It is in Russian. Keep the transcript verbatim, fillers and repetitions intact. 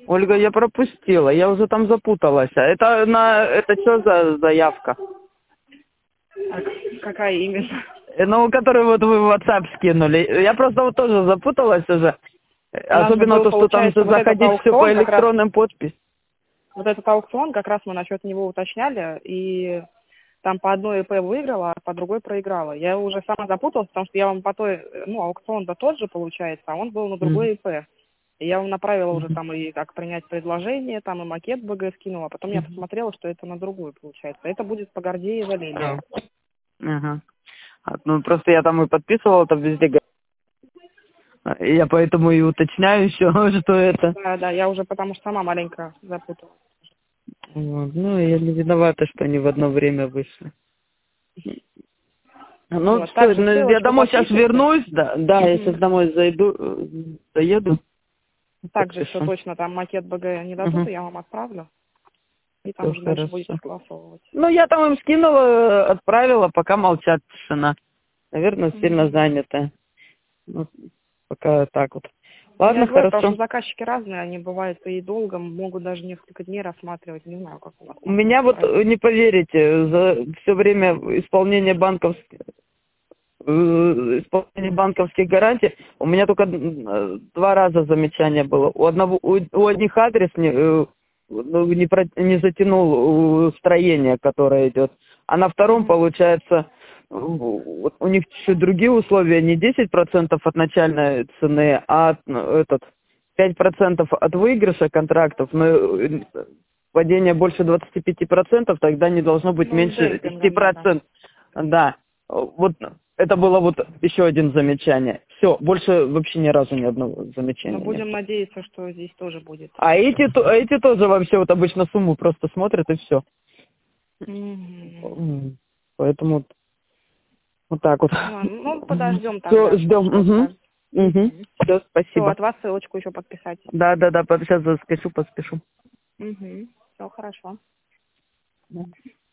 Ольга, я пропустила, я уже там запуталась. А это на это что за заявка? А какая именно? Э, Ну, которую вот вы в WhatsApp скинули. Я просто вот тоже запуталась уже. У нас же Особенно был, то, что там получается, же вот этот заходить все аукцион по как раз, электронным подписям. вот этот аукцион, как раз мы насчет него уточняли, и там по одной ИП выиграла, а по другой проиграла. Я уже сама запуталась, потому что я вам по той, ну, аукцион-то тот же получается, а он был на другой Мгм. ИП. И я вам направила уже Мгм. там и как принять предложение, там и макет БГ скинула, а потом я Мгм. посмотрела, что это на другую получается. Это будет по Гордеева А, Лилия. Ага. А, Ну, просто я там и подписывал, там везде. га- А, и Я поэтому и уточняю еще, что это. Да, да, я уже потому что сама маленько запуталась. Вот. Ну, я не виновата, что они в одно время вышли. Ну, Вот, все, также я ссылочку домой сейчас подпишите. вернусь, да, да, я сейчас Мгм. домой зайду, э, заеду, Также все подпишу. точно, там макет БГ не дадут, Угу. и я вам отправлю. И там Все уже дальше будете хорошо. согласовывать. Ну, я там им скинула, э, отправила, пока молчат, тишина. Наверное, сильно Мгм. занята. Ну, пока так вот. Ну, я Ладно, говорю, потому что хорошо. заказчики разные, они бывают и долго, могут даже несколько дней рассматривать, не знаю, как у вас У там меня вот, э, происходит. не поверите, за все время исполнения банковских, исполнения банковских гарантий у меня только э, два раза замечание было. У одного, у, у одних адрес не, э, ну, не, про- не затянул э, строение, которое идет, а на втором, Мгм. получается, э, вот у них чуть другие условия, не десять процентов от начальной цены, а от, ну, этот пять процентов от выигрыша контрактов, но э, падение больше двадцати пяти процентов, тогда не должно быть Ну, с меньше десяти демпингом надо. процентов. Да, вот это было вот еще один замечание. Все, больше вообще ни разу ни одного Но замечания нет. будем надеяться, что здесь тоже будет. А эти, то- а эти тоже вообще вот обычно сумму просто смотрят и все. Мгм. Поэтому вот вот так вот. Ладно, ну, подождем Все, тогда, ждем. что Угу. скажет. Угу. Все, Все, спасибо. от вас ссылочку еще подписать. Да, да, да, сейчас заскочу, поспешу. Угу. Все хорошо.